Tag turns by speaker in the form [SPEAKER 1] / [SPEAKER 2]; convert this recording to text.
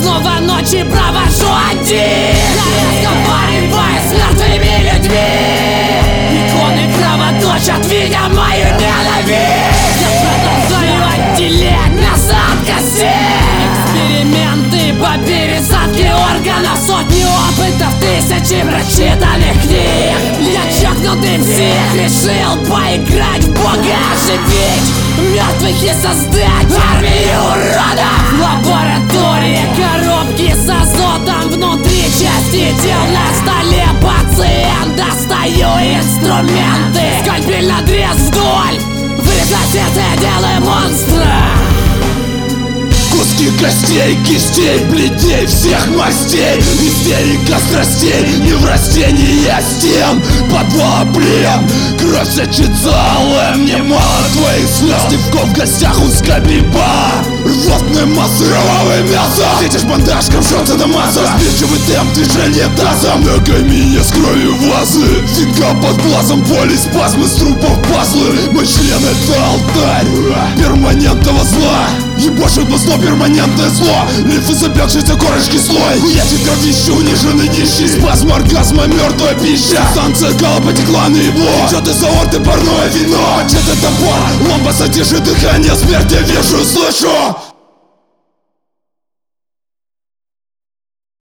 [SPEAKER 1] снова ночи провожу один. Я разговариваю с мертвыми людьми. Иконы кровоточат, видя мою ненависть. Я продолжаю отделять мясо от костей. Эксперименты по пересадке органов, сотни опытов, тысячи прочитанных книг. Я чокнутый псих, решил поиграть в Бога, оживить мертвых и создать армию уродов. В лаборатории коробки с азотом, внутри части тел, на столе пациент. Достаю инструменты, скальпель надрез вдоль, вырезать это дело монстра.
[SPEAKER 2] Куски костей, кистей, плетей всех мастей. Истерика страстей, не в растении стен. Подвал плен, кровь сочится алым. Мне мало твоих слез, Стивко в гостях у скобиба. Рвотные массы, кровавое мясо. Светишь бандажком, жжется до масса. Разбирчивый темп, движение тазом. На камине с кровью вазы. Финка под глазом, боли, спазмы с трупов пазлы. Мой член — это алтарь перманентного зла. Ебашит на зло перманентное зло. Лифы запекшейся корочки слой. Хуячит кровище, униженный нищий. Спазм оргазма, мертвая пища. Станция гала потекла на его. Течет из аорты парное вино. Мачете топор, лампа содержит дыхание. Смерть я вижу, слышу.